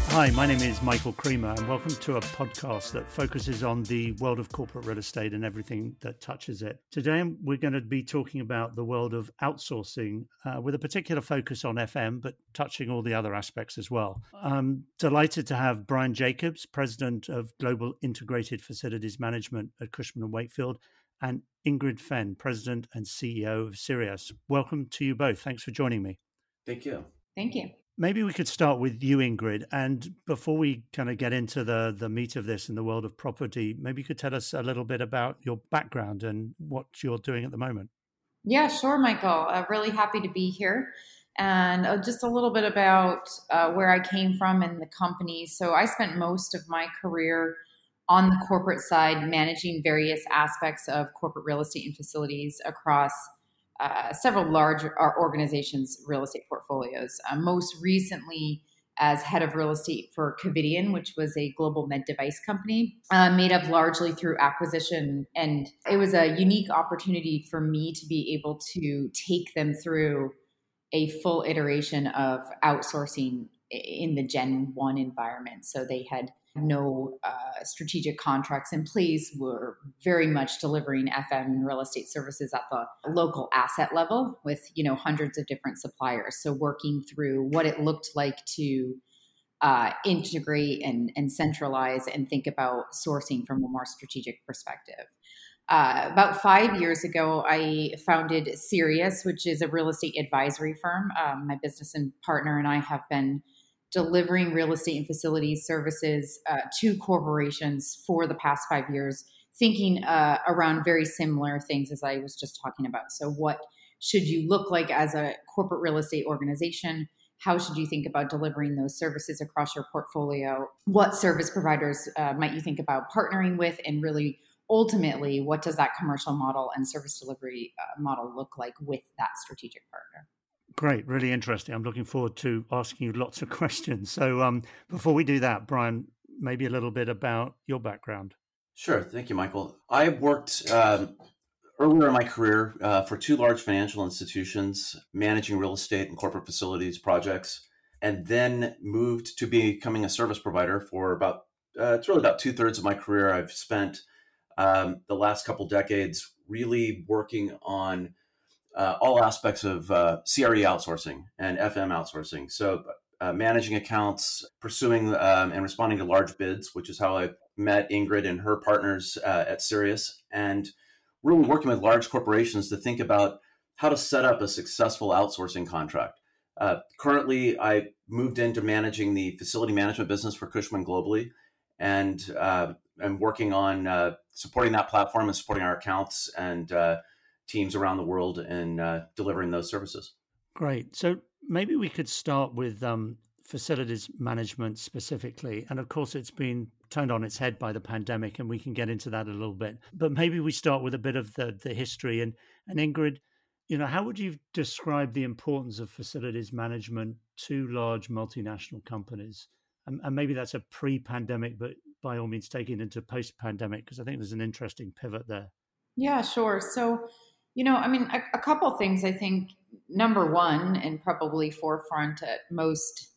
Hi, my name is Michael Creamer, and welcome to a podcast that focuses on the world of corporate real estate and everything that touches it. Today, we're going to be talking about the world of outsourcing with a particular focus on FM, but touching all the other aspects as well. I'm delighted to have Brian Jacobs, President of Global Integrated Facilities Management at Cushman & Wakefield, and Ingrid Fenn, President and CEO of Sirius. Welcome to you both. Thanks for joining me. Thank you. Thank you. Maybe we could start with you, Ingrid. And before we kind of get into the meat of this in the world of property, maybe you could tell us a little bit about your background and what you're doing at the moment. Yeah, sure, Michael. Really happy to be here. And just a little bit about where I came from and the company. So I spent most of my career on the corporate side, managing various aspects of corporate real estate and facilities across several large organizations' real estate portfolios. Most recently, as head of real estate for Covidien, which was a global med device company, made up largely through acquisition. And it was a unique opportunity for me to be able to take them through a full iteration of outsourcing in the Gen 1 environment. So they had no strategic contracts in place, were very much delivering FM and real estate services at the local asset level with, hundreds of different suppliers. So working through what it looked like to integrate and centralize and think about sourcing from a more strategic perspective. About 5 years ago, I founded Sirius, which is a real estate advisory firm. My business and partner and I have been delivering real estate and facilities services to corporations for the past 5 years, thinking around very similar things as I was just talking about. So what should you look like as a corporate real estate organization? How should you think about delivering those services across your portfolio? What service providers might you think about partnering with? And really, ultimately, what does that commercial model and service delivery model look like with that strategic partner? Great, really interesting. I'm looking forward to asking you lots of questions. So before we do that, Brian, maybe a little bit about your background. Sure. Thank you, Michael. I worked earlier in my career for two large financial institutions, managing real estate and corporate facilities projects, and then moved to becoming a service provider for it's really about 2/3 of my career. I've spent the last couple decades really working on all aspects of CRE outsourcing and FM outsourcing. So managing accounts, pursuing and responding to large bids, which is how I met Ingrid and her partners at Sirius, and really working with large corporations to think about how to set up a successful outsourcing contract. Currently, I moved into managing the facility management business for Cushman globally, and I'm working on supporting that platform and supporting our accounts and teams around the world in delivering those services. Great. So maybe we could start with facilities management specifically. And of course, it's been turned on its head by the pandemic, and we can get into that a little bit. But maybe we start with a bit of the history. And Ingrid, how would you describe the importance of facilities management to large multinational companies? And maybe that's a pre-pandemic, but by all means, taking it into post-pandemic, because I think there's an interesting pivot there. Yeah, sure. So, a couple things. I think number one, and probably forefront at most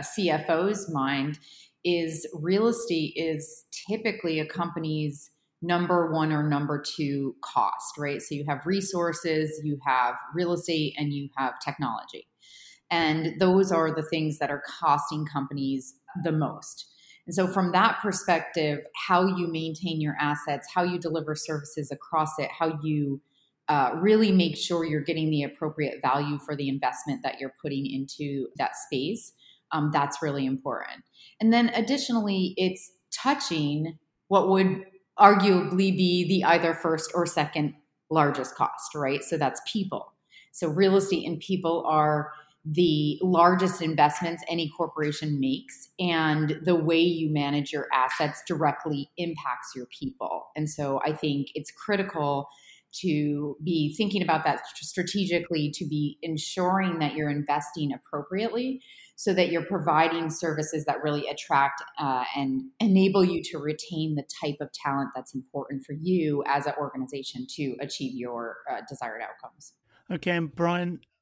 CFO's mind, is real estate is typically a company's number one or number two cost, right? So you have resources, you have real estate, and you have technology. And those are the things that are costing companies the most. And so from that perspective, how you maintain your assets, how you deliver services across it, how you really make sure you're getting the appropriate value for the investment that you're putting into that space, that's really important. And then additionally, it's touching what would arguably be the either first or second largest cost, right? So that's people. So real estate and people are the largest investments any corporation makes, and the way you manage your assets directly impacts your people. And so I think it's critical to be thinking about that strategically, to be ensuring that you're investing appropriately so that you're providing services that really attract and enable you to retain the type of talent that's important for you as an organization to achieve your desired outcomes. Okay, and Brian,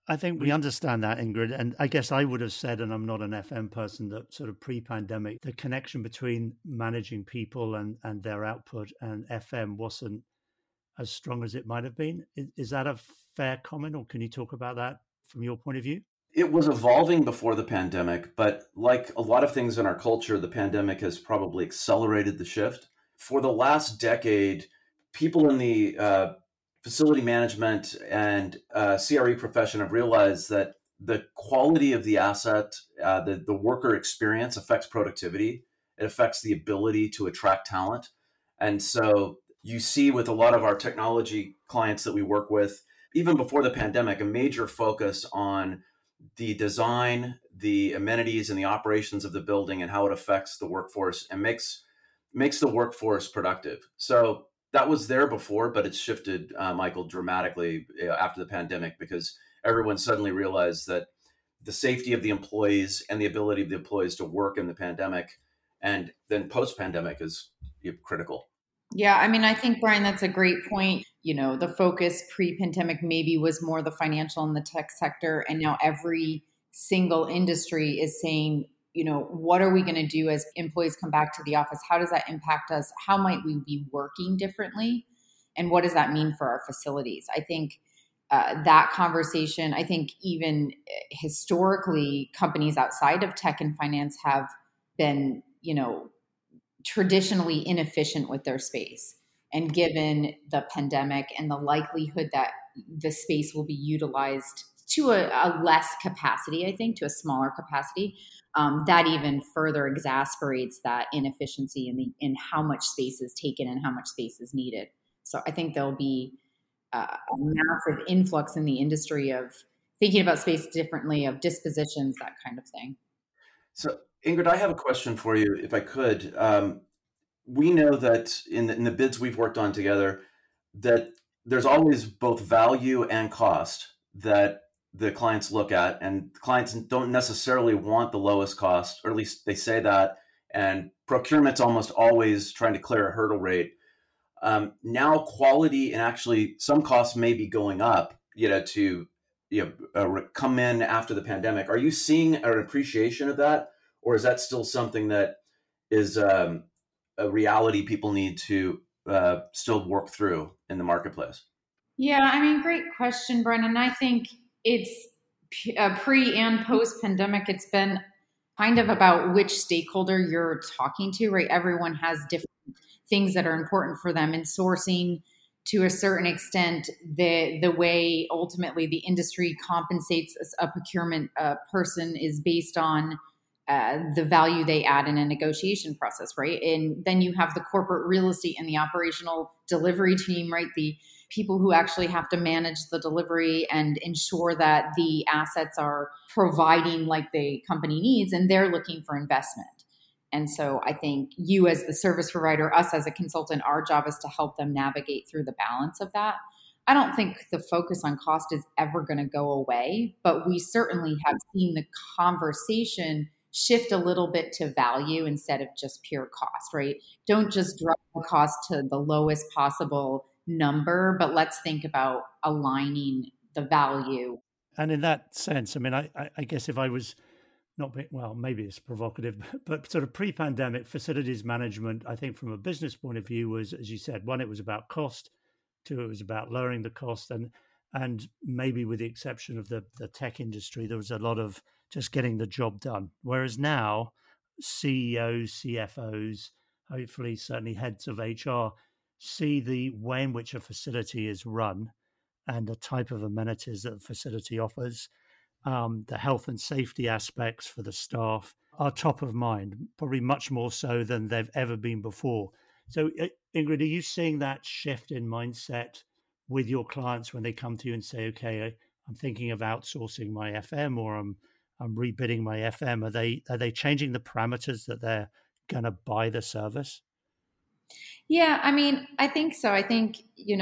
I think we understand that, Ingrid. And I guess I would have said, and I'm not an FM person, that sort of pre-pandemic, the connection between managing people and their output and FM wasn't as strong as it might have been. Is that a fair comment, or can you talk about that from your point of view? It was evolving before the pandemic, but like a lot of things in our culture, the pandemic has probably accelerated the shift. For the last decade, people in the facility management and CRE profession have realized that the quality of the asset, the worker experience affects productivity. It affects the ability to attract talent. And so you see with a lot of our technology clients that we work with, even before the pandemic, a major focus on the design, the amenities, and the operations of the building and how it affects the workforce and makes the workforce productive. So that was there before, but it's shifted, Michael, dramatically after the pandemic because everyone suddenly realized that the safety of the employees and the ability of the employees to work in the pandemic and then post-pandemic is critical. Yeah, I mean, I think, Brian, that's a great point. The focus pre-pandemic maybe was more the financial and the tech sector. And now every single industry is saying, what are we going to do as employees come back to the office? How does that impact us? How might we be working differently? And what does that mean for our facilities? I think that conversation, I think even historically, companies outside of tech and finance have been, traditionally inefficient with their space. And given the pandemic and the likelihood that the space will be utilized to a less capacity, I think, to a smaller capacity, that even further exasperates that inefficiency in how much space is taken and how much space is needed. So I think there'll be a massive influx in the industry of thinking about space differently, of dispositions, that kind of thing. So, Ingrid, I have a question for you, if I could. We know that in the bids we've worked on together, that there's always both value and cost that the clients look at, and clients don't necessarily want the lowest cost, or at least they say that. And procurement's almost always trying to clear a hurdle rate. Now, quality and actually some costs may be going up, to come in after the pandemic. Are you seeing an appreciation of that, or is that still something that is a reality people need to still work through in the marketplace? Yeah, I mean, great question, Brennan. I think it's pre and post pandemic. It's been kind of about which stakeholder you're talking to, right? Everyone has different things that are important for them, in sourcing to a certain extent. The way ultimately the industry compensates a procurement person is based on the value they add in a negotiation process, right? And then you have the corporate real estate and the operational delivery team, right? The people who actually have to manage the delivery and ensure that the assets are providing like the company needs, and they're looking for investment. And so I think you as the service provider, us as a consultant, our job is to help them navigate through the balance of that. I don't think the focus on cost is ever going to go away, but we certainly have seen the conversation shift a little bit to value instead of just pure cost, right? Don't just drop the cost to the lowest possible number, but let's think about aligning the value. And in that sense, I mean, I guess if I was not, well, maybe it's provocative, but sort of pre-pandemic facilities management, I think from a business point of view was, as you said, one, it was about cost. Two, it was about lowering the cost. And maybe with the exception of the tech industry, there was a lot of just getting the job done. Whereas now, CEOs, CFOs, hopefully certainly heads of HR, see the way in which a facility is run and the type of amenities that the facility offers. The health and safety aspects for the staff are top of mind, probably much more so than they've ever been before. So, Ingrid, are you seeing that shift in mindset with your clients when they come to you and say, okay, I'm thinking of outsourcing my FM, or I'm rebidding my FM? Are they changing the parameters that they're going to buy the service? Yeah, I mean, I think so. I think,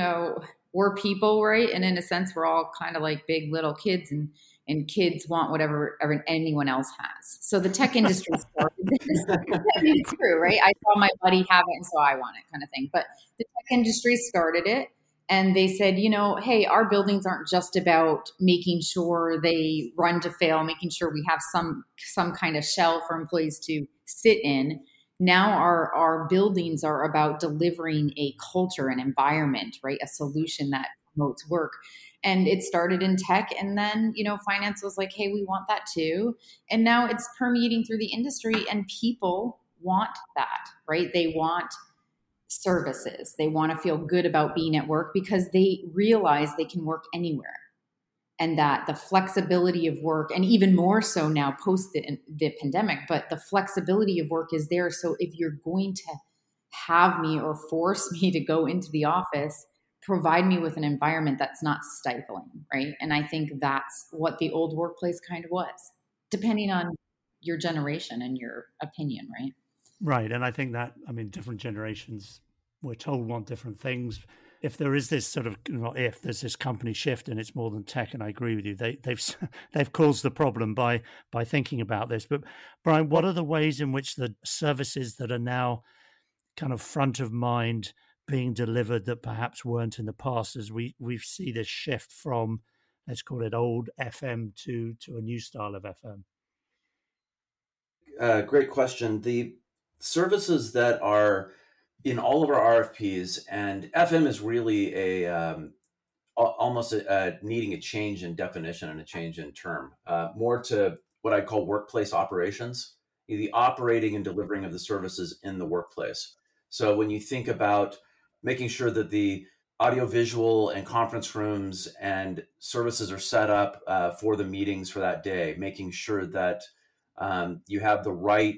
we're people, right? And in a sense, we're all kind of like big little kids, and kids want whatever anyone else has. So the tech industry started this. I mean, it's true, right? I saw my buddy have it, and so I want it, kind of thing. But the tech industry started it. And they said, hey, our buildings aren't just about making sure they run to fail, making sure we have some kind of shell for employees to sit in. Now our buildings are about delivering a culture, an environment, right? A solution that promotes work. And it started in tech, and then, finance was like, hey, we want that too. And now it's permeating through the industry, and people want that, right? They want services. They want to feel good about being at work because they realize they can work anywhere, and that the flexibility of work, and even more so now post the pandemic, but the flexibility of work is there. So if you're going to have me or force me to go into the office, provide me with an environment that's not stifling, right? And I think that's what the old workplace kind of was, depending on your generation and your opinion, right? Right. And I think that, different generations, we're told, want different things. If there is this sort of, if there's this company shift and it's more than tech, and I agree with you, they've caused the problem by thinking about this. But Brian, what are the ways in which the services that are now kind of front of mind being delivered that perhaps weren't in the past, as we see this shift from, let's call it old FM to a new style of FM? Great question. The services that are in all of our RFPs, and FM is really almost needing a change in definition and a change in term, more to what I call workplace operations, the operating and delivering of the services in the workplace. So when you think about making sure that the audiovisual and conference rooms and services are set up for the meetings for that day, making sure that you have the right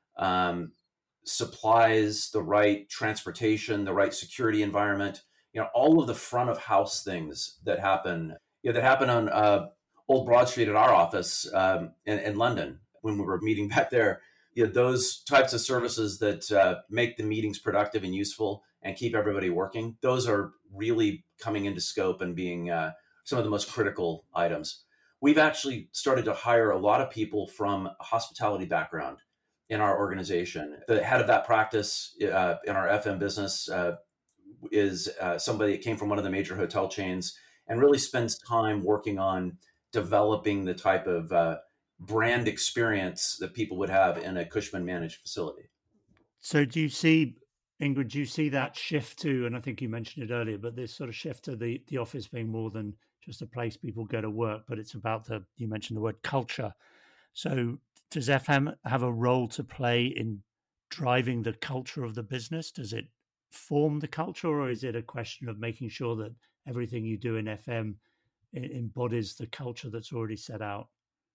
supplies, the right transportation, the right security environment, all of the front of house things that happen, that happen on Old Broad Street at our office in London when we were meeting back there. Those types of services that make the meetings productive and useful and keep everybody working, those are really coming into scope and being some of the most critical items. We've actually started to hire a lot of people from a hospitality background in our organization. The head of that practice in our FM business is somebody that came from one of the major hotel chains and really spends time working on developing the type of brand experience that people would have in a Cushman managed facility. So do you see, Ingrid, do you see that shift to, and I think you mentioned it earlier, but this sort of shift to the office being more than just a place people go to work, but it's about you mentioned the word culture. So does FM have a role to play in driving the culture of the business? Does it form the culture, or is it a question of making sure that everything you do in FM embodies the culture that's already set out?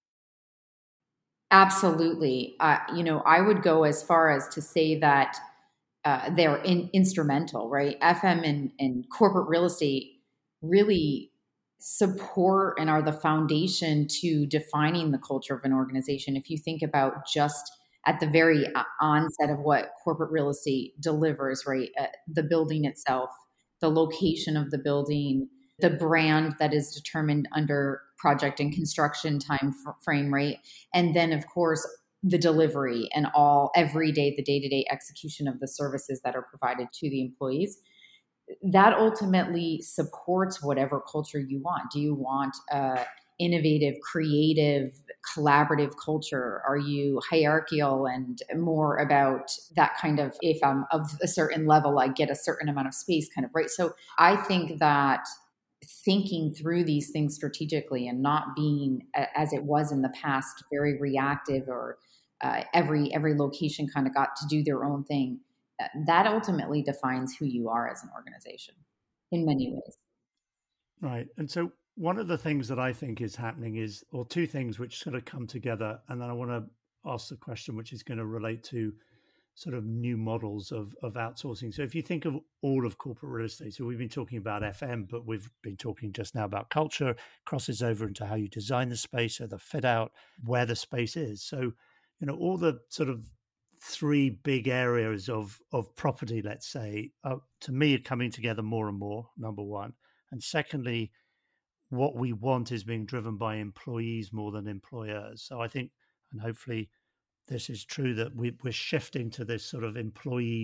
Absolutely. I would go as far as to say that they're instrumental, right? FM and corporate real estate really support and are the foundation to defining the culture of an organization. If you think about just at the very onset of what corporate real estate delivers, right? The building itself, the location of the building, the brand that is determined under project and construction time frame, right? And then, of course, the delivery and every day, the day-to-day execution of the services that are provided to the employees. That ultimately supports whatever culture you want. Do you want innovative, creative, collaborative culture? Are you hierarchical and more about that kind of, if I'm of a certain level, I get a certain amount of space kind of, right? So I think that thinking through these things strategically and not being, as it was in the past, very reactive or every location kind of got to do their own thing, that ultimately defines who you are as an organization in many ways. Right. And so one of the things that I think is happening is, or two things which sort of come together, and then I want to ask the question which is going to relate to sort of new models of outsourcing. So if you think of all of corporate real estate, so we've been talking about FM, but we've been talking just now about culture, crosses over into how you design the space, so the fit out, where the space is. So, all the sort of three big areas of property, let's say, to me, are coming together more and more, number one. And secondly, what we want is being driven by employees more than employers. So I think, and hopefully this is true, that we're shifting to this sort of employee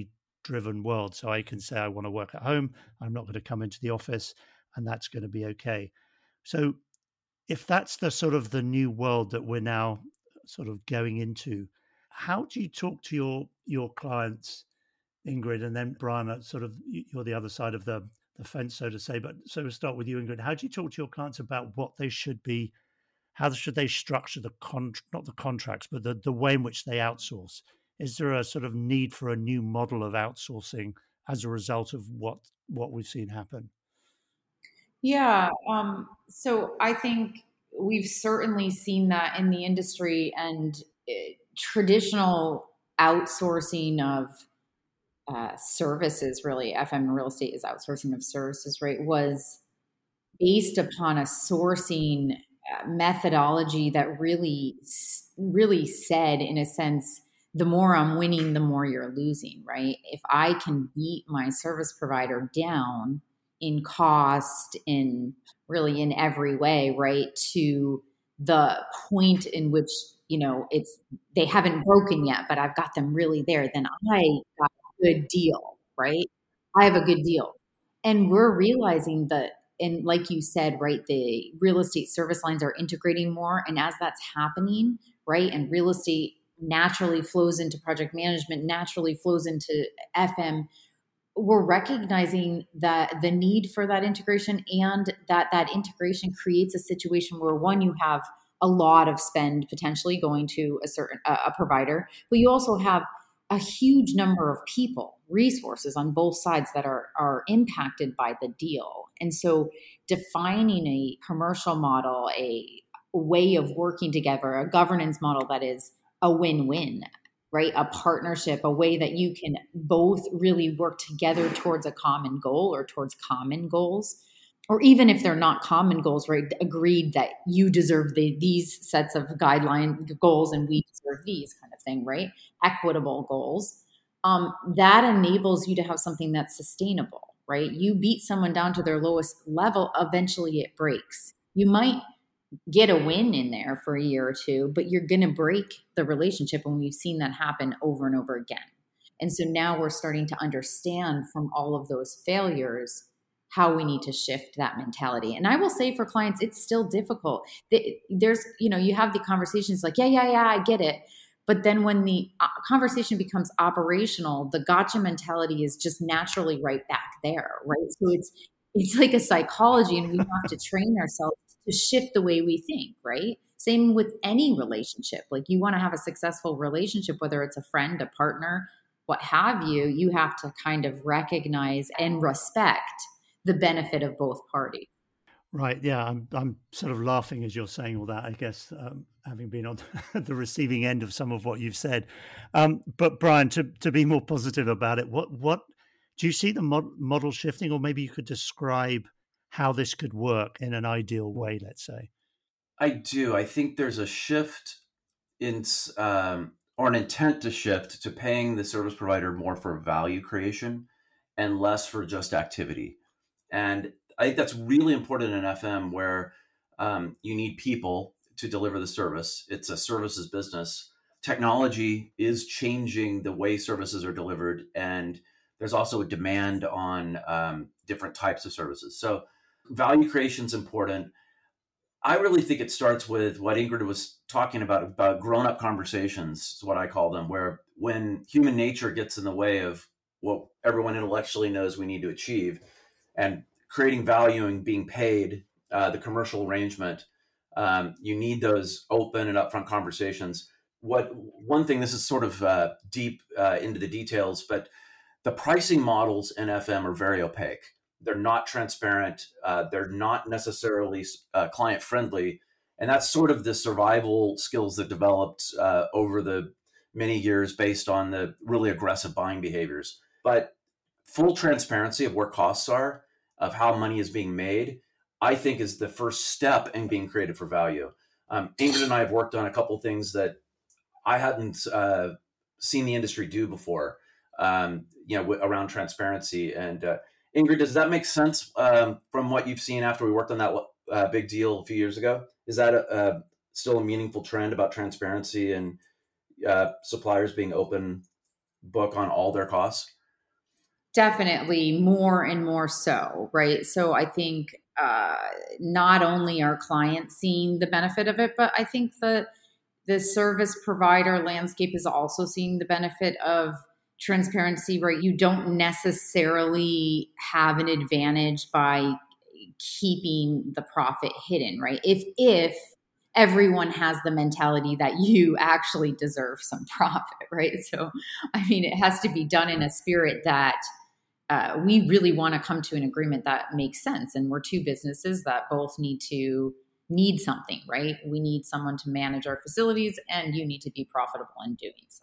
driven world. So I can say I want to work at home. I'm not going to come into the office, and that's going to be okay. So if that's the sort of the new world that we're now sort of going into, how do you talk to your clients, Ingrid, and then Brian, sort of you're the other side of the fence, so to say. But so we'll start with you, Ingrid. How do you talk to your clients about what they should be? How should they structure not the contracts, but the way in which they outsource? Is there a sort of need for a new model of outsourcing as a result of what we've seen happen? Yeah. So I think we've certainly seen that in the industry, and traditional outsourcing of services, really, FM real estate is outsourcing of services, right, was based upon a sourcing methodology that really said, in a sense, the more I'm winning, the more you're losing, right? If I can beat my service provider down in cost, in really in every way, right, to the point in which, it's they haven't broken yet, but I've got them really there, then I got a good deal, right? I have a good deal. And we're realizing that, and like you said, right, the real estate service lines are integrating more. And as that's happening, right, and real estate naturally flows into project management, naturally flows into FM, we're recognizing that the need for that integration, and that integration creates a situation where, one, you have a lot of spend potentially going to a provider, but you also have a huge number of people, resources on both sides that are impacted by the deal. And so defining a commercial model, a way of working together, a governance model that is a win-win, right? A partnership, a way that you can both really work together towards a common goal or towards common goals. Or even if they're not common goals, right? Agreed that you deserve these sets of guideline goals and we deserve these, kind of thing, right? Equitable goals. That enables you to have something that's sustainable, right? You beat someone down to their lowest level, eventually it breaks. You might get a win in there for a year or two, but you're going to break the relationship. And we've seen that happen over and over again. And so now we're starting to understand from all of those failures how we need to shift that mentality. And I will say, for clients, it's still difficult. There's, you have the conversations like, yeah, I get it. But then when the conversation becomes operational, the gotcha mentality is just naturally right back there, right? So it's like a psychology, and we have to train ourselves to shift the way we think, right? Same with any relationship. Like, you want to have a successful relationship, whether it's a friend, a partner, what have you, you have to kind of recognize and respect the benefit of both parties. Right. Yeah. I'm sort of laughing as you're saying all that, I guess, having been on the receiving end of some of what you've said. But Brian, to be more positive about it, what do you see the model shifting, or maybe you could describe how this could work in an ideal way, let's say? I do. I think there's a shift in, or an intent to shift to paying the service provider more for value creation and less for just activity. And I think that's really important in FM, where you need people to deliver the service. It's a services business. Technology is changing the way services are delivered, and there's also a demand on different types of services. So value creation is important. I really think it starts with what Ingrid was talking about grown-up conversations, is what I call them, where when human nature gets in the way of what everyone intellectually knows we need to achieve, and creating value and being paid, the commercial arrangement, you need those open and upfront conversations. One thing, this is sort of deep into the details, but the pricing models in FM are very opaque. They're not transparent. They're not necessarily client friendly. And that's sort of the survival skills that developed over the many years based on the really aggressive buying behaviors. But full transparency of where costs are, of how money is being made, I think is the first step in being created for value. Ingrid and I have worked on a couple of things that I hadn't seen the industry do before, around transparency. And Ingrid, does that make sense from what you've seen after we worked on that big deal a few years ago? Is that still a meaningful trend about transparency and suppliers being open book on all their costs? Definitely more and more so, right? So I think not only are clients seeing the benefit of it, but I think the service provider landscape is also seeing the benefit of transparency, right? You don't necessarily have an advantage by keeping the profit hidden, right? If everyone has the mentality that you actually deserve some profit, right? So, I mean, it has to be done in a spirit that we really want to come to an agreement that makes sense. And we're two businesses that both need something, right? We need someone to manage our facilities, and you need to be profitable in doing so.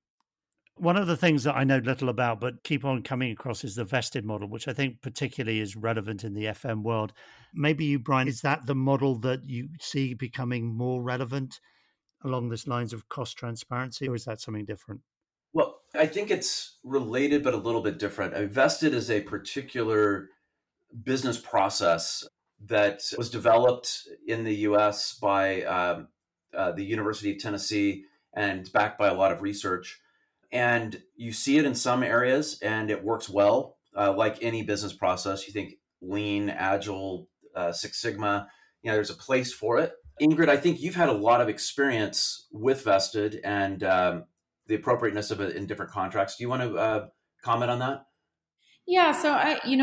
One of the things that I know little about, but keep on coming across, is the vested model, which I think particularly is relevant in the FM world. Maybe you, Brian, is that the model that you see becoming more relevant along this lines of cost transparency, or is that something different? Well, I think it's related, but a little bit different. Vested is a particular business process that was developed in the US by the University of Tennessee and backed by a lot of research. And you see it in some areas and it works well. Like any business process, you think lean, agile, Six Sigma, there's a place for it. Ingrid, I think you've had a lot of experience with Vested and the appropriateness of it in different contracts. Do you want to comment on that? Yeah, so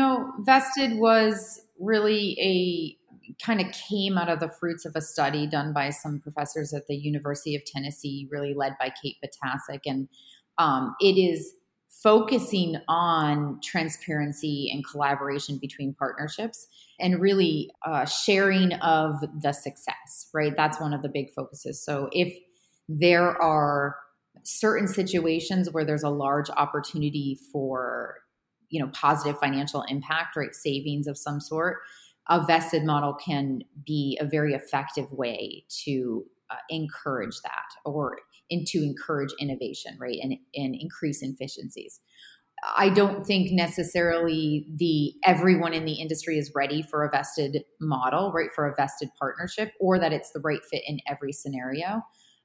Vested was really kind of came out of the fruits of a study done by some professors at the University of Tennessee, really led by Kate Potasic. And it is focusing on transparency and collaboration between partnerships and really sharing of the success, right? That's one of the big focuses. So if there are certain situations where there's a large opportunity for positive financial impact, right, savings of some sort, a vested model can be a very effective way to encourage that and to encourage innovation, right, and increase efficiencies. I don't think necessarily everyone in the industry is ready for a vested model, right, for a vested partnership, or that it's the right fit in every scenario.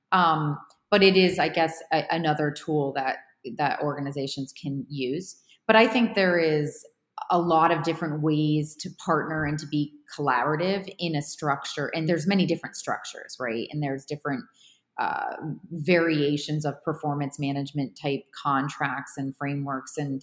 But it is, I guess, another tool that organizations can use. But I think there is a lot of different ways to partner and to be collaborative in a structure. And there's many different structures, right? And there's different variations of performance management type contracts and frameworks. And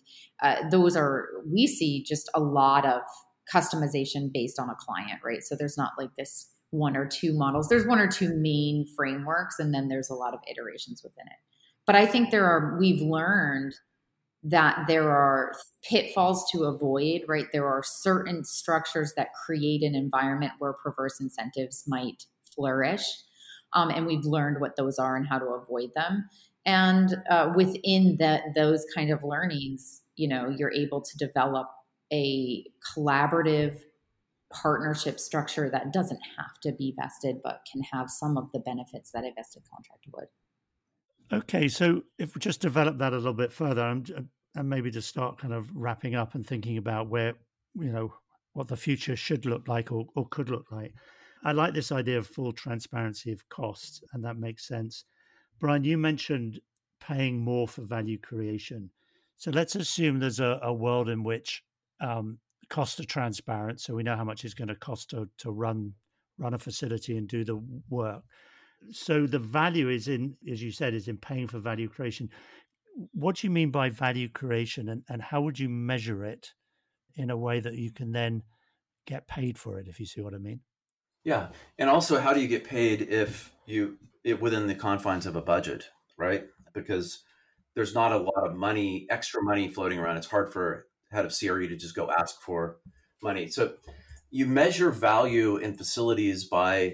we see just a lot of customization based on a client, right? So there's not like this one or two models. There's one or two main frameworks, and then there's a lot of iterations within it. But I think we've learned that there are pitfalls to avoid, right? There are certain structures that create an environment where perverse incentives might flourish. And we've learned what those are and how to avoid them. And within those kind of learnings, you're able to develop a collaborative partnership structure that doesn't have to be vested, but can have some of the benefits that a vested contract would. Okay, so if we just develop that a little bit further, and maybe to start kind of wrapping up and thinking about where, what the future should look like or could look like. I like this idea of full transparency of costs, and that makes sense. Brian, you mentioned paying more for value creation. So let's assume there's a world in which costs are transparent, so we know how much it's going to cost to run a facility and do the work. So the value is in, as you said, is in paying for value creation. What do you mean by value creation, and how would you measure it in a way that you can then get paid for it, if you see what I mean? Yeah. And also, how do you get paid if within the confines of a budget, right? Because there's not a lot of money, extra money floating around. It's hard for head of CRE to just go ask for money. So you measure value in facilities by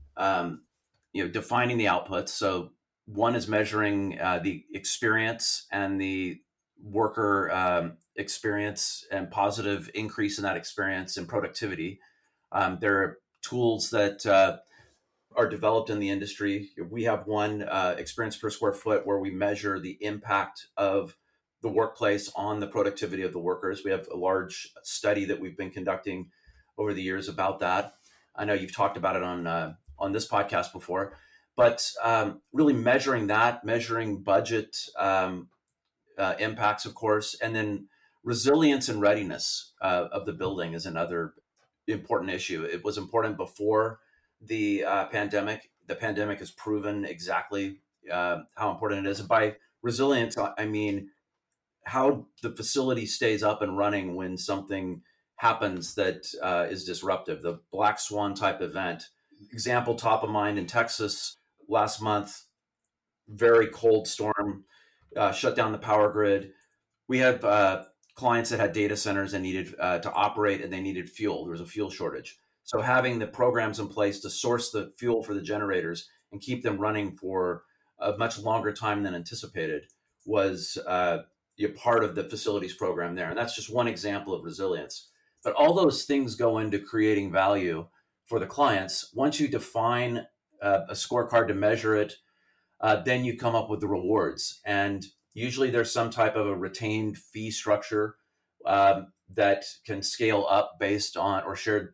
defining the outputs. So one is measuring the experience and the worker experience and positive increase in that experience and productivity. There are tools that are developed in the industry. We have one, experience per square foot, where we measure the impact of the workplace on the productivity of the workers. We have a large study that we've been conducting over the years about that. I know you've talked about it on this podcast before, but really measuring budget impacts, of course, and then resilience and readiness of the building is another important issue. It was important before the pandemic. The pandemic has proven exactly how important it is. And by resilience, I mean how the facility stays up and running when something happens that is disruptive. The black swan type event. Example top of mind in Texas last month, very cold storm, shut down the power grid. We have clients that had data centers and needed to operate, and they needed fuel. There was a fuel shortage. So having the programs in place to source the fuel for the generators and keep them running for a much longer time than anticipated was part of the facilities program there. And that's just one example of resilience. But all those things go into creating value for the clients. Once you define a scorecard to measure it, then you come up with the rewards. And usually there's some type of a retained fee structure that can scale up based on or shared,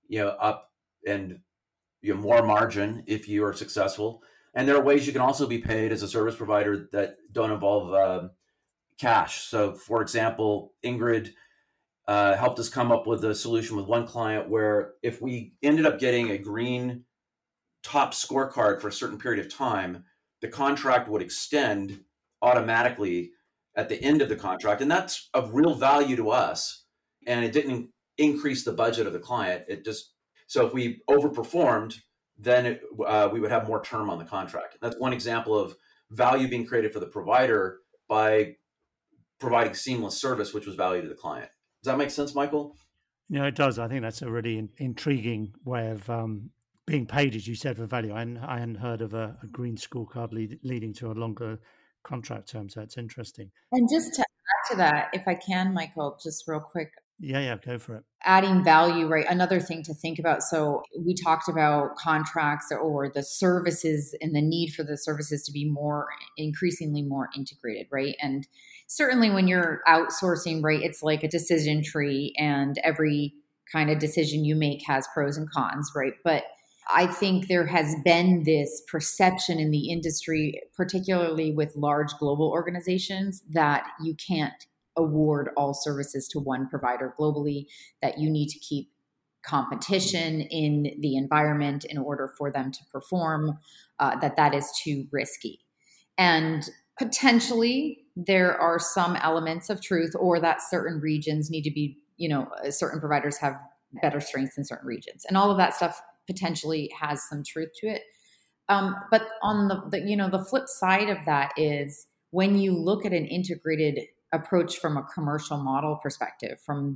up and more margin if you are successful. And there are ways you can also be paid as a service provider that don't involve cash. So, for example, Ingrid helped us come up with a solution with one client where if we ended up getting a green top scorecard for a certain period of time, the contract would extend automatically at the end of the contract. And that's of real value to us. And it didn't increase the budget of the client. So if we overperformed, then we would have more term on the contract. That's one example of value being created for the provider by providing seamless service, which was value to the client. Does that make sense, Michael? Yeah, it does. I think that's a really intriguing way of being paid, as you said, for value. I hadn't heard of a green scorecard leading to a longer contract term, so it's interesting. And just to add to that, if I can, Michael, just real quick. Yeah, go for it. Adding value, right? Another thing to think about. So we talked about contracts or the services and the need for the services to be increasingly more integrated, right? And certainly when you're outsourcing, right, it's like a decision tree and every kind of decision you make has pros and cons, right? But I think there has been this perception in the industry, particularly with large global organizations, that you can't award all services to one provider globally, that you need to keep competition in the environment in order for them to perform, that is too risky. And potentially there are some elements of truth, or that certain regions need to be, certain providers have better strengths in certain regions. And all of that stuff potentially has some truth to it. But on the flip side of that is when you look at an integrated approach from a commercial model perspective,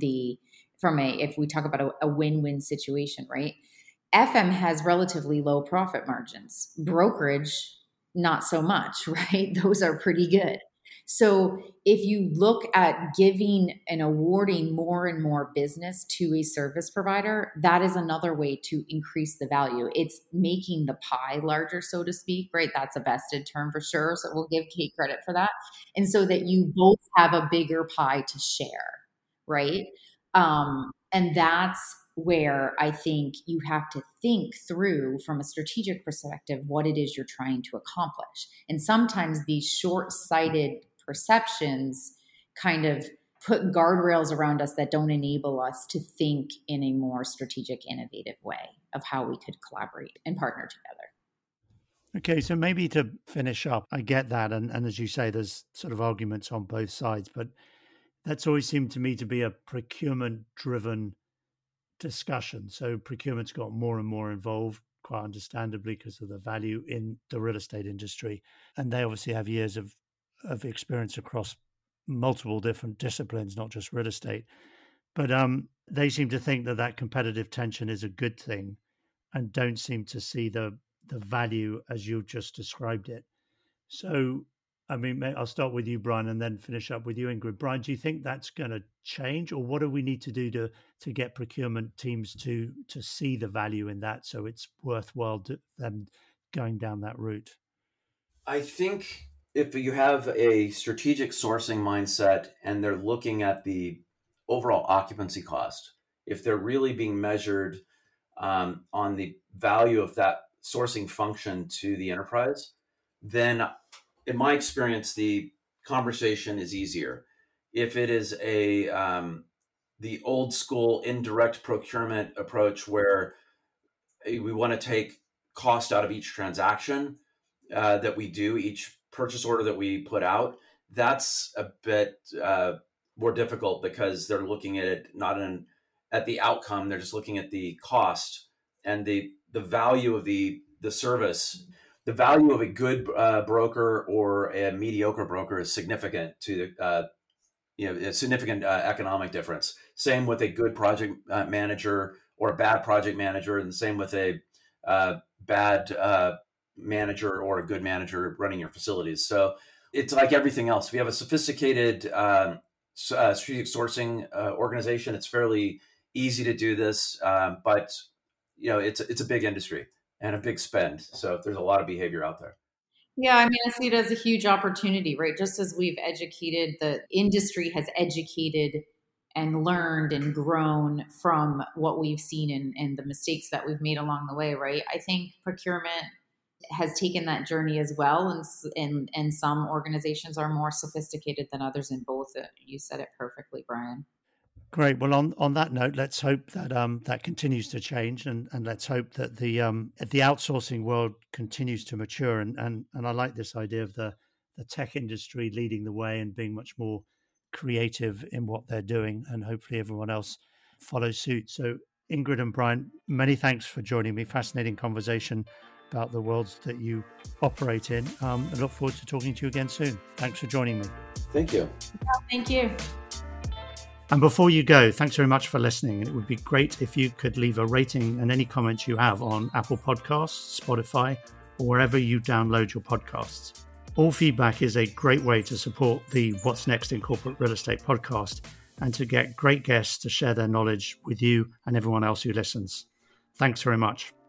if we talk about a win-win situation, right? FM has relatively low profit margins. Brokerage, not so much, right? Those are pretty good. So if you look at giving and awarding more and more business to a service provider, that is another way to increase the value. It's making the pie larger, so to speak, right? That's a vested term for sure. So we'll give Kate credit for that. And so that you both have a bigger pie to share, right? And that's where I think you have to think through from a strategic perspective what it is you're trying to accomplish. And sometimes these short-sighted perceptions kind of put guardrails around us that don't enable us to think in a more strategic, innovative way of how we could collaborate and partner together. Okay, so maybe to finish up, I get that. And as you say, there's sort of arguments on both sides, but that's always seemed to me to be a procurement-driven discussion. So procurement's got more and more involved, quite understandably, because of the value in the real estate industry. And they obviously have years of experience across multiple different disciplines, not just real estate. But they seem to think that competitive tension is a good thing and don't seem to see the value as you just described it. So, I mean, I'll start with you, Brian, and then finish up with you, Ingrid. Brian, do you think that's going to change, or what do we need to do to get procurement teams to see the value in that so it's worthwhile to them going down that route? I think if you have a strategic sourcing mindset and they're looking at the overall occupancy cost, if they're really being measured on the value of that sourcing function to the enterprise, then in my experience, the conversation is easier. if it is the old school indirect procurement approach where we want to take cost out of each transaction that we do, each purchase order that we put out, that's a bit more difficult because they're looking at it not at the outcome, they're just looking at the cost and the value of the service. The value of a good broker or a mediocre broker is significant to a significant economic difference. Same with a good project manager or a bad project manager, and the same with a bad manager or a good manager running your facilities. So it's like everything else. If you have a sophisticated strategic sourcing organization, it's fairly easy to do this, but it's a big industry and a big spend. So there's a lot of behavior out there. Yeah, I mean, I see it as a huge opportunity, right? Just as we've educated, the industry has educated and learned and grown from what we've seen and the mistakes that we've made along the way, right? I think procurement has taken that journey as well, and some organizations are more sophisticated than others in both. You said it perfectly, Brian. Great. Well, on that note, let's hope that that continues to change, and let's hope that the outsourcing world continues to mature. And I like this idea of the tech industry leading the way and being much more creative in what they're doing, and hopefully everyone else follows suit. So, Ingrid and Brian, many thanks for joining me. Fascinating conversation about the worlds that you operate in. I look forward to talking to you again soon. Thanks for joining me. Thank you. Yeah, thank you. And before you go, thanks very much for listening. It would be great if you could leave a rating and any comments you have on Apple Podcasts, Spotify, or wherever you download your podcasts. All feedback is a great way to support the What's Next in Corporate Real Estate podcast and to get great guests to share their knowledge with you and everyone else who listens. Thanks very much.